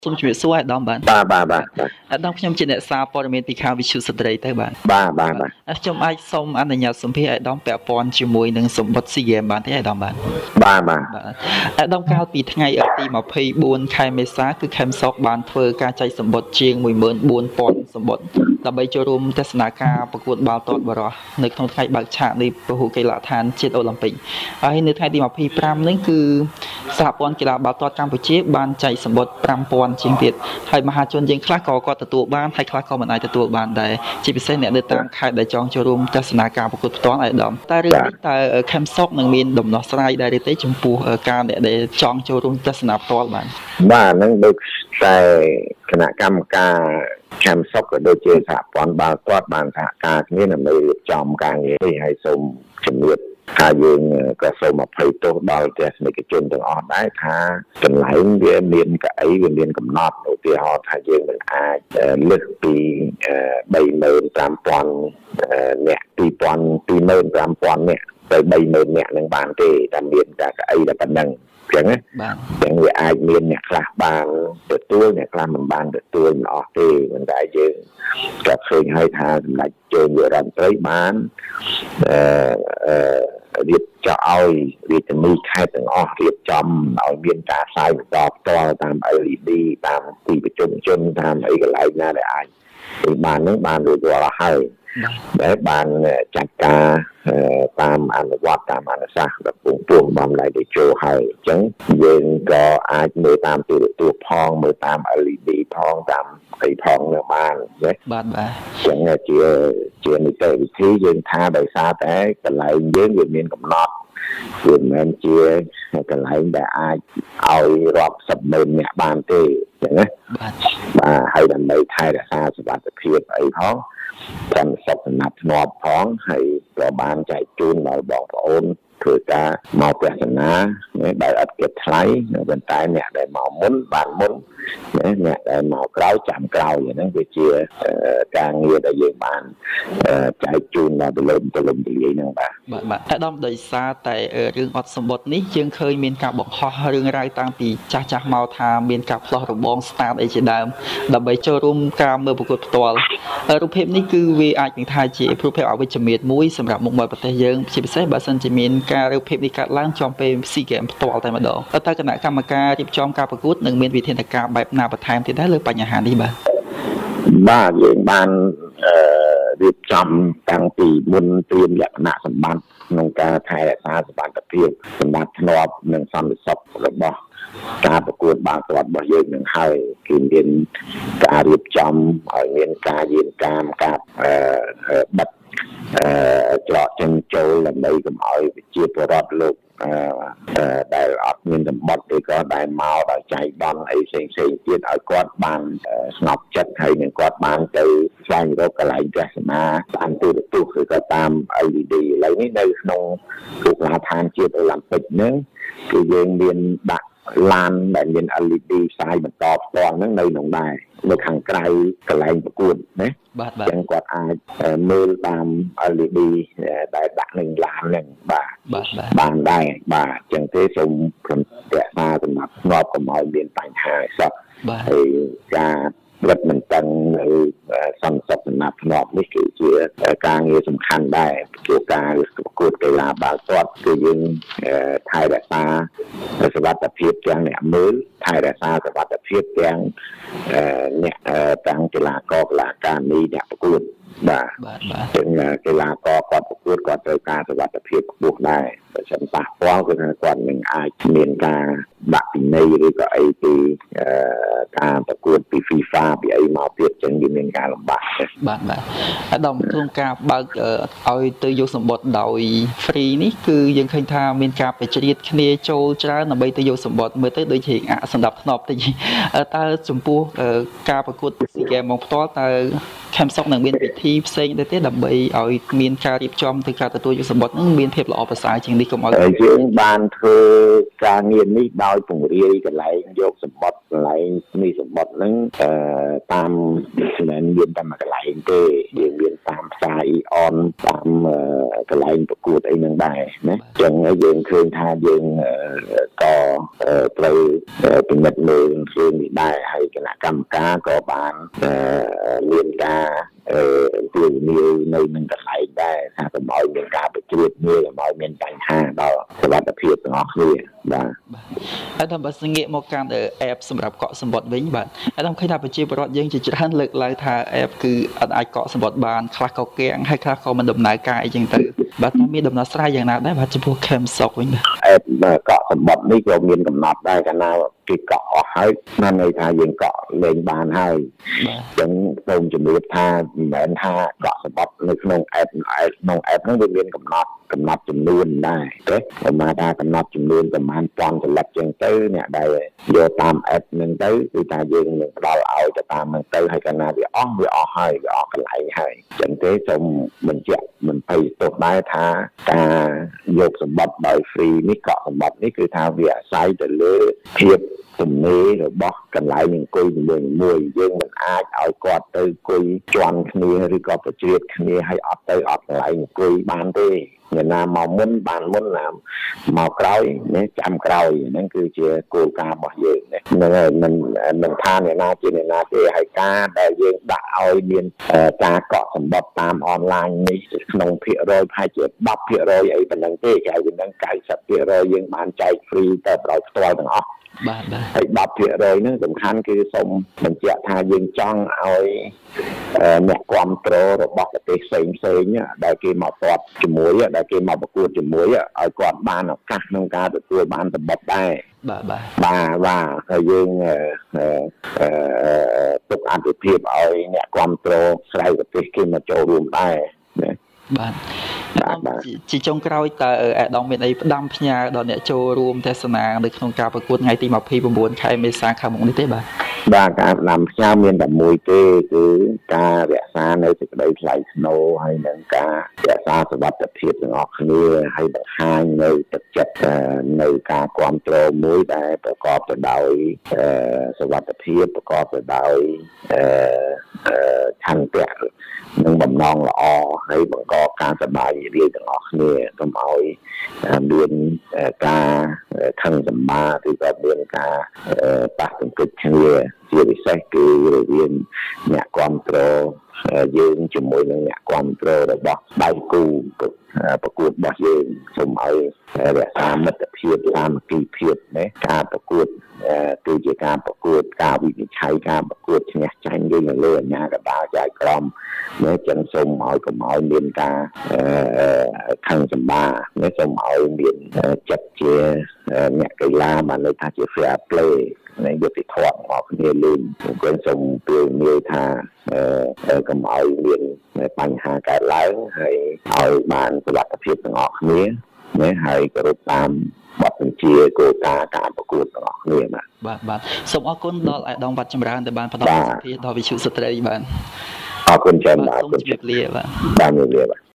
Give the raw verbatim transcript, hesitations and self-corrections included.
សូមជម្រាបសួរអាដាមបាទបាទបាទបាទអាដាមខ្ញុំជាអ្នកសារព័ត៌មានពីខាងវិទ្យុស្ត្រីទៅបាទបាទបាទបាទខ្ញុំអាចសូមអនុញ្ញាតសម្ភាសអាដាមពាក់ព័ន្ធជាមួយនឹងសម្បត្តិ SEA Games បានទេអាដាមបាទបាទបាទអាដាមកាលពីថ្ងៃទីម្ភៃបួនខែមេសាគឺខេមសកបានធ្វើការចែកសម្បត្តិជាង មួយម៉ឺនបួនពាន់ សម្បត្តិដើម្បីចូលរួមទស្សនាការប្រកួតបាល់ទាត់បរោះនៅក្នុងថ្ងៃបើកឆាកនៃពហុកីឡដ្ឋានជាតិអូឡ িম্প ិកហើយនៅថ្ងៃទីម្ភៃប្រាំនេះគឺសហព័ន្ធកីឡាបាល់ទាត់កម្ពុជាបានចែកសម្បត្តិប្រាំពាន់ជាងទៀតហើយមហាជនយើងខ្លះក៏គាត់ទទួលបានហើយខ្លះក៏មិនអាចទទួលបានដែរជាពិសេសអ្នកនៅតាមខេត្តដែលចង់ចូលរួមទស្សនាការប្រកួតផ្ទាល់អាយដាមតែរឿងនេះតើខេមសុកនឹងមានដំណោះស្រាយដែរទេចំពោះការអ្នកដែលចង់ចូលរួមទស្សនាផ្ទាល់បានបាទហ្នឹងដូចតែគណៈកម្មការខេមសុកក៏ដូចជាសហព័ន្ធបាល់ទាត់បានសហការគ្នាដើម្បីរៀបចំការងារនេះហើយសូមជំរាបថាយើងក៏សូមអភ័យទោសដល់ទស្សនិកជនទាំងអស់ដែរថាកន្លែងវាមានកៅអីវាមានកំណត់ឧទាហរណ៍ថាយើងមិនអាចលើសពី បីម៉ឺនប្រាំពាន់ អ្នកពីរពាន់ពីរម៉ឺនប្រាំពាន់អ្នកទៅ បីម៉ឺនអ្នកនឹងបានទេតែមានតែកៅអីតែប៉ុណ្្នឹងអញ្ចឹងណាបាទអញ្ចឹងវាអាចមានអ្នកខ្លះបានទទួលអ្នកខ្លះមិនបានទទួលមិនអស់ទេប៉ុន្តែយើងក៏ឃើញហើយថាសម្ដេចជើងយុរដ្ឋមន្ត្រីបានអឺអឺរៀបចំឲ្យរាជធានីខេត្តទាំងអស់រៀបចំឲ្យមានការផ្សាយបន្តផ្ទាល់តាម แอล อี ดี តាមទីប្រជុំជនតាមអីកន្លែងណាដែលអាចបាននឹងបានរួចរាល់ហើយដែលបានចាត់ការតាមអនុវត្តតាមអនុសាសន៍របស់ពងពួងបំឡៃទៅចូលហើយអញ្ចឹងយើងក៏អាចមើលតាមទូរទស្សន៍ផងមើលតាម แอล อี ดี ផងតាមអីផងនៅបានណាបាទបាទអញ្ចឹងជាជានីតិវិធីយើងថាដោយសារតែកន្លែងយើងវាមានកំណត់វាមិនមែនជាកន្លែងដែលអាចឲ្យរាប់សិបម៉ឺនអ្នកបានទេអញ្ចឹងណាបាទបាទហើយដើម្បីថែរក្សាសុវត្ថិភាពអីផងតាមសុខសំណាប់ធ្នាប់ផងហើយក៏បានចែកជូនដល់បងប្អូនធ្វើការមកទស្សនាដោយអត់គិតថ្លៃប៉ុន្តែអ្នកដែលមកមុនបានមុនអ្នកដែលមកក្រោយចាំក្រោយហ្នឹងវាជាការងារដែលយើងបានចែកជូនដល់ពលរដ្ឋពលរដ្ឋលាយហ្នឹងបាទបាទបាទតែដល់ដោយសារតែរឿងអត់សម្បត្តិនេះយើងឃើញមានការបង្ហោះរឿងរ៉ាវតាំងពីចាស់ចាស់មកថាមានការផ្លោះរបងស្តាតអីជាដើមដើម្បីចូលរួមការមើលប្រកួតផ្ទាល់រូបភាពនេះគឺវាអាចនឹងថាជារូបភាពអវិជ្ជមានមួយសម្រាប់មុខមាត់ប្រទេសយើងជាពិសេសបើសិនជាមានការរូបភាពនេះកើតឡើងចំពេល SEA Games ផ្ទាល់តែម្ដងតើគណៈកម្មការរៀបចំការប្រកួតនឹងមានវិធានការបែបណាបន្ថែមទៀតដែរលើបញ្ហានេះបាទបាទយើងបានរៀបចំតាំងពីមុនត្រៀមលក្ខណៈសម្បត្តិក្នុងការថែរក្សាសុវត្ថិភាពសម្បត្តិធ្នាប់និងសន្តិសុខរបស់ការប្រកួតបាល់ទាត់របស់យើងនឹងហើយគឺមានការរៀបចំឲ្យមានការយាមកាមការបិទច្រកចេញចូលដើម្បីកុំឲ្យប្រជាពលរដ្ឋលោកដែលអត់មានសម្បត្តិឬក៏ដែលមកដោយចៃដន្យអីផ្សេងផ្សេងទៀតឲ្យគាត់បានស្ងប់ចិត្តហើយនឹងគាត់បានទៅស្វែងរកកន្លែងទស្សនាតាមទូរទស្សន៍ឬក៏តាម แอล อี ดี ឥឡូវនេះនៅក្នុងគណៈឋានជាតិអូឡ িম্প ិកហ្នឹងគឺយើងមានដាក់ឡានដែលមាន แอล อี ดี ផ្សាយបន្តផ្ទាល់ហ្នឹងនៅក្នុងដែរនៅខាងក្រៅកន្លែងប្រកួតណាបាទបាទអញ្ចឹងគាត់អាចមើលតាម แอล อี ดี ដែលដាក់នៅឡានហ្នឹងបាទបាទបានដែរបាទអញ្ចឹងទេសូមរក្សាសម្រាប់ធ្នាប់កុំឲ្យមានបញ្ហាសោះហើយការរឹតបន្តឹងនៅសន្តិសុខសម្រាប់ធ្នាប់នេះគឺជាការងារសំខាន់ដែរព្រោះការប្រកួតកីឡាបាល់ទាត់គឺយើងថែរក្សាសុវត្ថិភាពទាំងអ្នកមើលថែរក្សាសុវត្ថិភាពទាំងអ្នកទាំងកីឡាករកីឡាការិនីអ្នកប្រកួតបាទបាទបាទទាំងកីឡាករគាត់ប្រកួតគាត់ត្រូវការសុវត្ថិភាពខ្ពស់ដែរបើមិនប៉ះពាល់គឺគាត់នឹងអាចមានការដាក់ពិន័យឬក៏អីពីការប្រកួតពី FIFA ពីអីមកទៀតចឹងវាមានការលំបាកបាទបាទអាដាមក្នុងការបើកឲ្យទៅយកសម្បត្តិដោយ free នេះគឺយើងឃើញថាមានការប្រជ្រៀតគ្នាចូលច្រើនដើម្បីទៅយកសម្បត្តិមើលទៅដូចជាអសម្ដាប់ធ្នាប់តិចតើចំពោះការប្រកួត SEA Games មកផ្ទាល់តើខេមសុកនឹងមានពិធីផ្សេងទៅទៀតដើម្បីឲ្យមានការរៀបចំទៅការទទួលយកសម្បត្តិនឹងមានភាពល្អប្រសើរជាងនេះកុំឲ្យយើងបានធ្វើការងារនេះដោយពង្រាយកន្លែងយកសម្បត្តិកន្លែងនេះសម្បត្តិនឹងតាមមិនមានតែមួយកន្លែងទេយើងមានតាមផ្សារអ៊ីអនតាមកន្លែងប្រកួតអីនឹងដែរណាអញ្ចឹងយើងឃើញថាយើងក៏ត្រូវពិនិត្យមើលរឿងនេះដែរហើយគណៈកម្មការក៏បានមានការអឺទូនីនៅនឹងកន្លែងដែរថាកុំឲ្យមានការប្រជ្រៀតគ្នាកុំឲ្យមានបញ្ហាដល់សុវត្ថិភាពទាំងអស់គ្នាបាទហើយតាមបើងាកមកកាន់ app សម្រាប់កក់សម្បត្តិវិញបាទហើយតាមឃើញថាប្រជាពលរដ្ឋយើងជាច្រើនលើកឡើងថា app គឺអត់អាចកក់សម្បត្តិបានខ្លះក៏កៀងហើយខ្លះក៏មិនដំណើរការអីចឹងទៅបាទថាមានដំណោះស្រាយយ៉ាងណាដែរបាទចំពោះ Cam Sock វិញបាទ app កក់សម្បត្តិនេះក៏មានកំណត់ដែរកាលណាគេកក់អស់ហើយนั่นន័យថាយើងកក់លេងបានហើយអញ្ចឹងសូមជំរាបថាមិនមែនថាកក់សម្បត្តិនៅក្នុង app ក្នុង app ហ្នឹងវាមានកំណត់កំណត់ចំនួនដែរទេប្រហែលថាកំណត់ចំនួនប្រហែលពាន់សន្លឹកចឹងទៅអ្នកដែលយកតាម app ហ្នឹងទៅគឺថាយើងនឹងផ្ដល់ឲ្យទៅតាមហ្នឹងទៅហើយកាលណាវាអស់វាអស់ហើយវាអស់កន្លែងហើយចឹងទេសូមបញ្ជាក់មិនភ័យទោសដែរថាការយកសម្បត្តិដោយ free នេះកក់សម្បត្តិនេះគឺថាវាអាស្រ័យទៅលើភាពទំនេររបស់កន្លែងអង្គុយមួយមួយយើងមិនអាចឲ្យគាត់ទៅអង្គុយជាន់គ្នាឬក៏ប្រជ្រៀតគ្នាឲ្យអត់ទៅអត់កន្លែងអង្គុយបានទេអ្នកណាមកមុនបានមុនណាមកក្រោយណាចាំក្រោយហ្នឹងគឺជាគោលការណ៍របស់យើងហ្នឹងហើយមិនមិនថាអ្នកណាជាអ្នកណាទេហើយការដែលយើងដាក់ឲ្យមានការកក់សម្បត្តិតាមអនឡាញនេះក្នុងភាគរយប្រហែលជាដប់ភាគរយអីប៉ុណ្ណឹងទេគេឲ្យហ្នឹងកៅសិបភាគរយយើងបានចែក free ទៅដោយផ្ទាល់ទាំងអស់បាទបាទហើយដប់ភាគរយហ្នឹងសំខាន់គឺសូមបញ្ជាក់ថាយើងចង់ឲ្យអ្នកគ្រប់គ្រងរបស់ប្រទេសផ្សេងផ្សេងដែលគេមកតបជាមួយដែលគេមកប្រកួតជាមួយឲ្យគាត់បានឱកាសក្នុងការទទួលបានសម្បត្តិដែរបាទបាទបាទបាទហើយយើងទុកអត្ថប្រយោជន៍ឲ្យអ្នកគ្រប់គ្រងក្រៅប្រទេសគេមកចូលរួមដែរណាបាទជាចុងក្រោយតើអាដាមមានអីផ្ដាំផ្ញើដល់អ្នកចូលរួមទស្សនានៅក្នុងការប្រកួតថ្ងៃទីម្ភៃ៩ខែមេសាខាងមុខនេះទេបាទបាទការផ្ដាំផ្ញើមានតែមួយទេគឺការរក្សានៅសេចក្តីថ្លៃថ្នូរហើយនិងការរក្សាសុវត្ថិភាពទាំងអស់គ្នាហើយបង្ហាញនៅទឹកចិត្តនៅការគ្រប់គ្រងមួយដែលប្រកបទៅដោយសុវត្ថិភាពប្រកបទៅដោយឆន្ទៈនិងបំណងល្អហើយបង្កការសប្បាយរីករាយទាំងអស់គ្នាកុំឲ្យមានការខឹងសម្បាឬក៏មានការប៉ះទង្គិចគ្នាជាពិសេសគឺរវាងអ្នកគ្រប់គ្រងយើងជាមួយនឹងអ្នកគ្រប់គ្រងរបស់ដៃគូប្រកួតរបស់យើងសូមឲ្យរក្សាមិត្តភាពសាមគ្គីភាពណាការប្រកួតគឺជាការប្រកួតការវិនិច្ឆ័យការប្រកួតឈ្នះចាញ់យើងនៅលើអាញាកណ្ដាលចៅក្រមណាចឹងសូមឲ្យកុំឲ្យមានការខឹងសម្បាណាសូមឲ្យមានចិត្តជាអ្នកកីឡាបានន័យថាជា fair play នៃយុត្តិធម៌របស់គ្នាលេងខ្ញុំសូមពៀវនាយថាកុំឲ្យមានបញ្ហាកើតឡើងហើយឲ្យបានសុវត្ថិភាពទាំងអស់គ្នាណាហើយគោរពតាមបទបញ្ជាគោលការណ៍ការប្រកួតទាំងអស់គ្នាបាទបាទបាទសូមអរគុណដល់អាដាមវត្តចម្រើនដែលបានផ្ដល់វិទ្យាដល់វិទ្យុស្ត្រីបាទអរគុណច្រើនបាទសូមជម្រាបលាបាទបាទជម្រាបលា